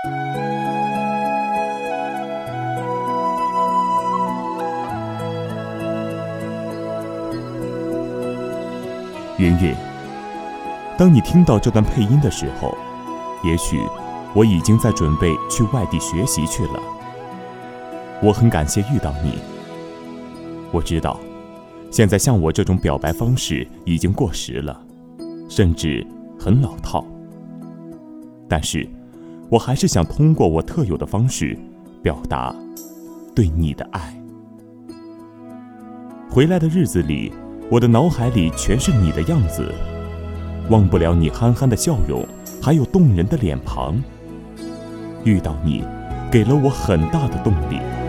云云，当你听到这段配音的时候，也许我已经在准备去外地学习去了。我很感谢遇到你。我知道，现在像我这种表白方式已经过时了，甚至很老套。但是，我还是想通过我特有的方式，表达对你的爱。回来的日子里，我的脑海里全是你的样子，忘不了你憨憨的笑容，还有动人的脸庞。遇到你，给了我很大的动力。